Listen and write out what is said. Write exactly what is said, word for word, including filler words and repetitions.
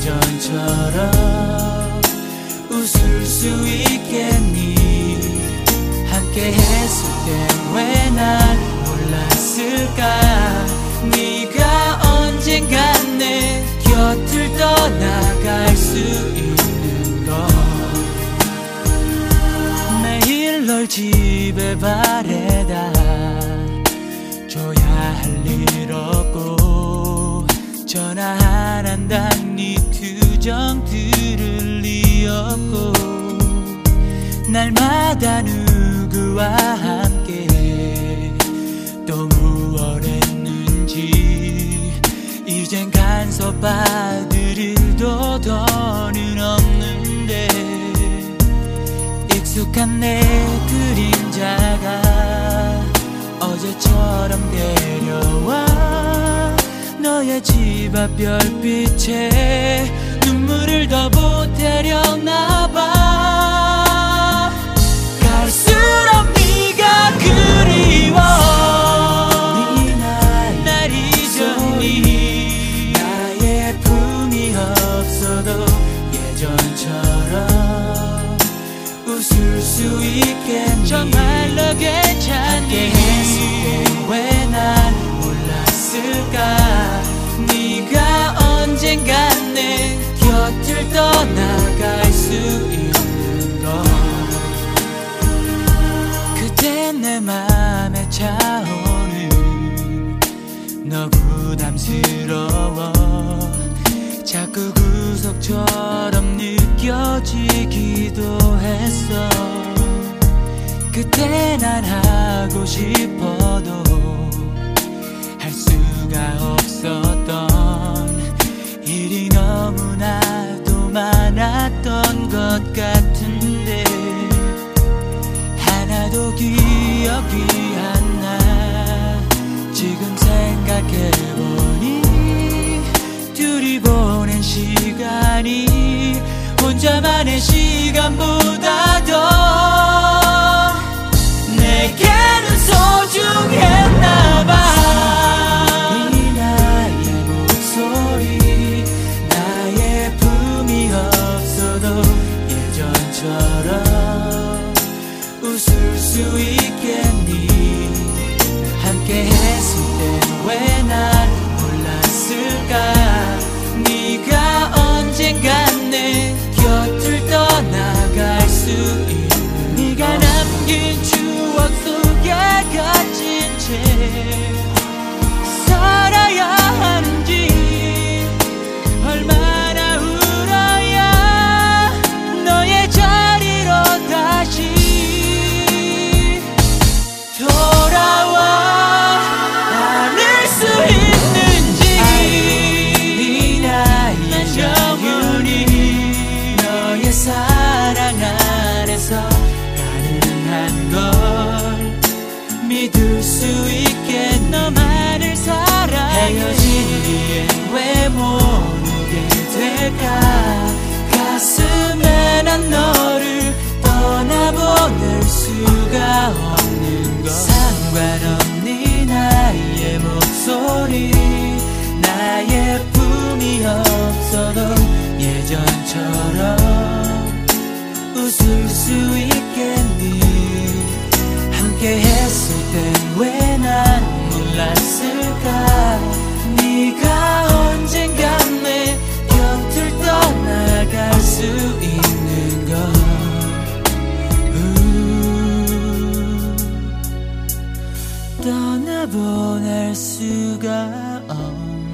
예전처럼 웃을 수 있겠니? 함께 했을 땐 왜 난 몰랐을까? 네가 언젠간 내 곁을 떠나갈 수 있는 건 매일 널 집에 바래다 줘야 할 일 없고 전화 안 한다니 투정 들을 리 없고 날마다 누구와 함께 또 무얼 했는지 이젠 간섭받을 일도 더는 없는데 익숙한 내 그림자가 어제처럼 데려와 너의 집 앞 별빛에 눈물을 더 보태려나봐. 갈수록 네가 그리워. 네 날 잊었니? 나의 품이 없어도 예전처럼 웃을 수 있겠니? 정말로 괜찮니? 왜 난 몰랐을까? 네가 언젠간 내 곁을 떠나갈 수 있는 건 그때 내 맘에 차오는 너 부담스러워 자꾸 구속처럼 느껴지기도 했어. 그때 난 하고 싶어도 할 수가 없었던 일이 너무나도 많았던 것 같은데 하나도 기억이 안 나. 지금 생각해보니 둘이 보낸 시간이 혼자만의 시간보다 더 내게는 소중했나봐. 네 나의 목소리 나의 품이 없어도 예전처럼 웃을 수 있겠니? 함께 했을 땐 왜 난 몰랐을까? 네가 언젠간 내 곁을 떠나갈 수 있는 네가 남긴 추억 속에 갇힌 채 살아야 하는지 얼마나 울어야 너의 자리로 다시 돌아와 안을 수 있는지. 네 나의 영혼이 너의 사랑 안에서 가능한 걸 믿을 수 있게 너만을 사랑해. 헤어진 뒤엔 왜 모르게 될까? 가슴에 난 너를 떠나보낼 수가 없는 것. 상관없니 나의 목소리 나의 품이 없어도 예전처럼 웃을 수 있겠니? 함께 했을 땐 왜 난 몰랐을까? 네가 언젠간 내 곁을 떠나갈 수 있는 걸 떠나보낼 수가 없는